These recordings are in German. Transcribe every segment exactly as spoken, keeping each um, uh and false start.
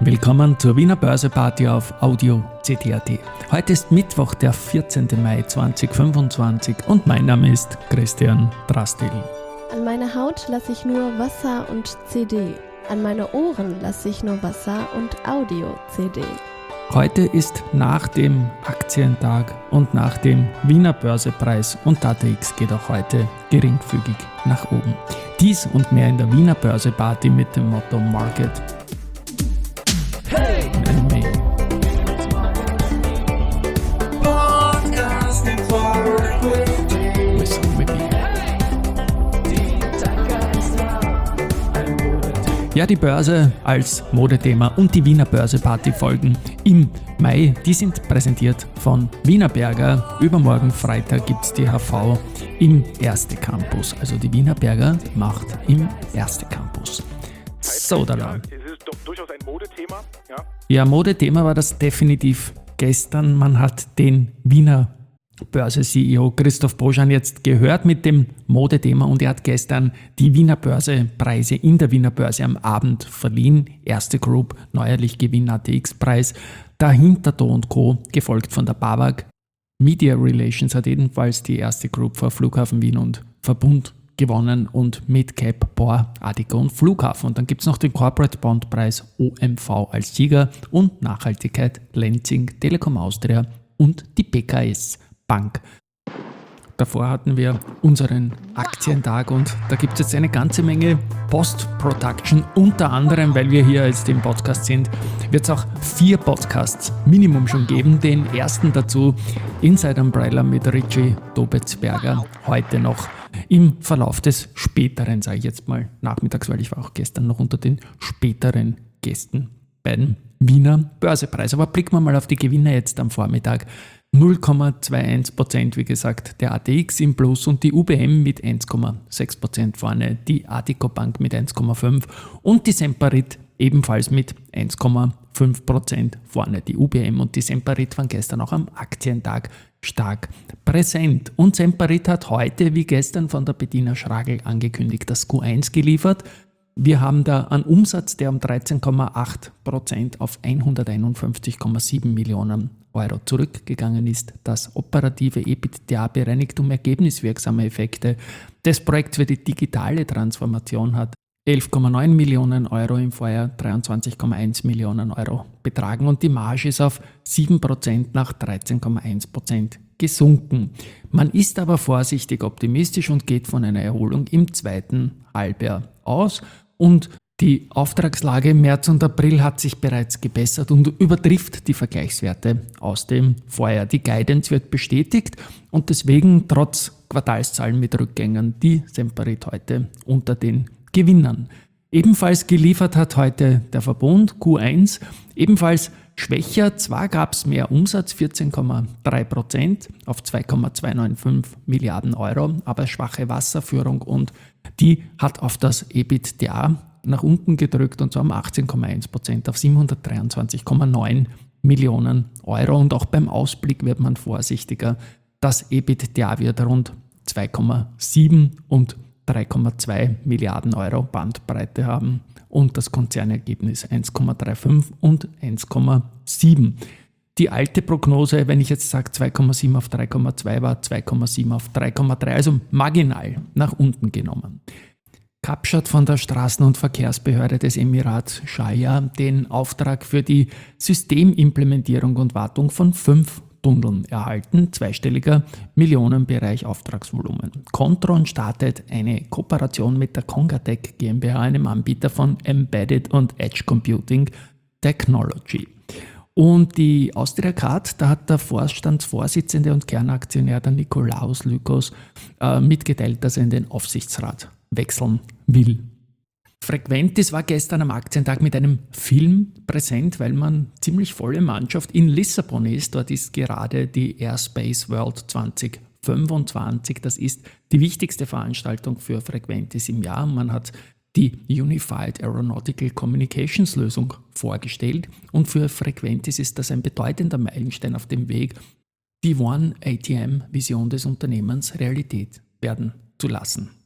Willkommen zur Wiener Börseparty auf Audio C T A T. Heute ist Mittwoch, der vierzehnten Mai zweitausendfünfundzwanzig und mein Name ist Christian Drastil. An meine Haut lasse ich nur Wasser und C D. An meine Ohren lasse ich nur Wasser und Audio-C D. Heute ist nach dem Aktientag und nach dem Wiener Börsepreis und A T X geht auch heute geringfügig nach oben. Dies und mehr in der Wiener Börseparty mit dem Motto Market. Hey! Ja, die Börse als Modethema und die Wiener Börseparty folgen im Mai. Die sind präsentiert von Wienerberger. Übermorgen Freitag gibt es die H V im Erste Campus. Also die Wienerberger macht im Erste Campus. So, da lang. Es ist doch durchaus ein Modethema. Ja, ja, Modethema war das definitiv gestern. Man hat den Wiener Börse-C E O Christoph Boschan jetzt gehört mit dem Modethema und er hat gestern die Wiener Börsepreise in der Wiener Börse am Abend verliehen. Erste Group, neuerlich Gewinn A T X-Preis, dahinter Do und Co., gefolgt von der BAWAG. Media Relations hat ebenfalls die erste Group vor Flughafen Wien und Verbund gewonnen und Midcap, Bohr, Adico und Flughafen. Und dann gibt es noch den Corporate Bond Preis O M V als Sieger und Nachhaltigkeit, Lenzing, Telekom Austria und die P K S Bank. Davor hatten wir unseren Aktientag und da gibt es jetzt eine ganze Menge Post-Production. Unter anderem, weil wir hier jetzt im Podcast sind, wird es auch vier Podcasts Minimum schon geben. Den ersten dazu, Inside Umbrella mit Richie Dobetzberger, heute noch im Verlauf des späteren, sage ich jetzt mal, nachmittags, weil ich war auch gestern noch unter den späteren Gästen bei dem Wiener Börsepreis. Aber blicken wir mal auf die Gewinner jetzt am Vormittag. null Komma einundzwanzig Prozent, wie gesagt, der A T X im Plus und die U B M mit eins Komma sechs Prozent vorne, die Adico Bank mit eins Komma fünf und die Semperit ebenfalls mit eins Komma fünf Prozent vorne. Die U B M und die Semperit waren gestern auch am Aktientag stark präsent. Und Semperit hat heute, wie gestern von der Bettina Schragl angekündigt, das Q eins geliefert. Wir haben da einen Umsatz, der um dreizehn Komma acht Prozent auf hunderteinundfünfzig Komma sieben Millionen Euro zurückgegangen ist. Das operative EBITDA bereinigt um ergebniswirksame Effekte. Das Projekt für die digitale Transformation hat elf Komma neun Millionen Euro im Vorjahr, dreiundzwanzig Komma eins Millionen Euro betragen und die Marge ist auf sieben Prozent nach dreizehn Komma eins Prozent gesunken. Man ist aber vorsichtig optimistisch und geht von einer Erholung im zweiten Halbjahr aus und die Auftragslage im März und April hat sich bereits gebessert und übertrifft die Vergleichswerte aus dem Vorjahr. Die Guidance wird bestätigt und deswegen trotz Quartalszahlen mit Rückgängen die Semperit heute unter den Gewinnern. Ebenfalls geliefert hat heute der Verbund Q eins, ebenfalls schwächer. Zwar gab es mehr Umsatz, vierzehn Komma drei Prozent auf zwei Komma zweihundertfünfundneunzig Milliarden Euro, aber schwache Wasserführung und die hat auf das EBITDA nach unten gedrückt und zwar um achtzehn Komma eins Prozent auf siebenhundertdreiundzwanzig Komma neun Millionen Euro. Und auch beim Ausblick wird man vorsichtiger. Das EBITDA wird rund zwei Komma sieben und drei Komma zwei Milliarden Euro Bandbreite haben und das Konzernergebnis eins Komma fünfunddreißig und eins Komma sieben. Die alte Prognose, wenn ich jetzt sage zwei Komma sieben auf drei Komma zwei, war zwei Komma sieben auf drei Komma drei, also marginal nach unten genommen. Kapsch von der Straßen- und Verkehrsbehörde des Emirats Sharjah den Auftrag für die Systemimplementierung und Wartung von fünf Tunneln erhalten, zweistelliger Millionenbereich Auftragsvolumen. Kontron startet eine Kooperation mit der Congatec GmbH, einem Anbieter von Embedded und Edge Computing Technology. Und die Austria Card, da hat der Vorstandsvorsitzende und Kernaktionär, der Nikolaus Lykos, äh, mitgeteilt, dass er in den Aufsichtsrat wechseln will. Frequentis war gestern am Aktientag mit einem Film präsent, weil man ziemlich volle Mannschaft in Lissabon ist. Dort ist gerade die Airspace World zwanzig fünfundzwanzig. Das ist die wichtigste Veranstaltung für Frequentis im Jahr. Man hat die Unified Aeronautical Communications Lösung vorgestellt und für Frequentis ist das ein bedeutender Meilenstein auf dem Weg, die One A T M-Vision des Unternehmens Realität werden zu lassen.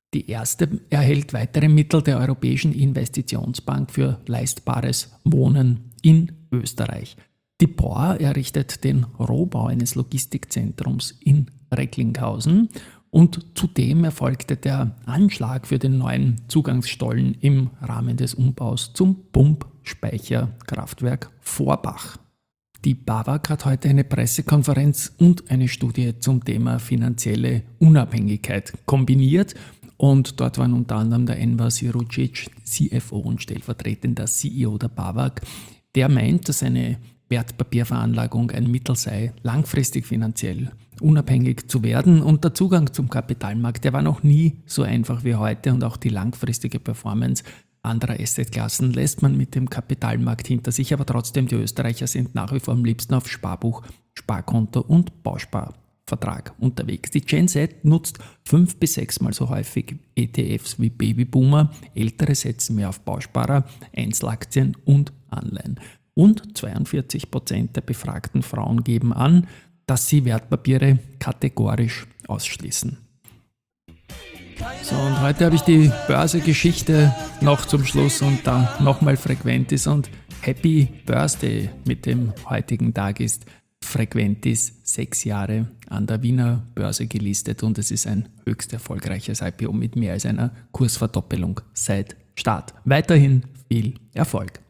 Die erste erhält weitere Mittel der Europäischen Investitionsbank für leistbares Wohnen in Österreich. Die P O R errichtet den Rohbau eines Logistikzentrums in Recklinghausen und zudem erfolgte der Anschlag für den neuen Zugangsstollen im Rahmen des Umbaus zum Pumpspeicherkraftwerk Vorbach. Die B A W A G hat heute eine Pressekonferenz und eine Studie zum Thema finanzielle Unabhängigkeit kombiniert. Und dort waren unter anderem der Enver Sirucic, C F O und stellvertretender C E O der B A W A G, der meint, dass eine Wertpapierveranlagung ein Mittel sei, langfristig finanziell unabhängig zu werden. Und der Zugang zum Kapitalmarkt, der war noch nie so einfach wie heute und auch die langfristige Performance anderer Assetklassen lässt man mit dem Kapitalmarkt hinter sich, aber trotzdem, die Österreicher sind nach wie vor am liebsten auf Sparbuch, Sparkonto und Bausparvertrag unterwegs. Die Gen Z nutzt fünf bis sechsmal so häufig E T Fs wie Babyboomer, Ältere setzen mehr auf Bausparer, Einzelaktien und Anleihen. Und zweiundvierzig Prozent der befragten Frauen geben an, dass sie Wertpapiere kategorisch ausschließen. So, und heute habe ich die Börsegeschichte noch zum Schluss und dann nochmal Frequentis und Happy Birthday mit dem heutigen Tag ist Frequentis sechs Jahre an der Wiener Börse gelistet und es ist ein höchst erfolgreiches I P O mit mehr als einer Kursverdoppelung seit Start. Weiterhin viel Erfolg!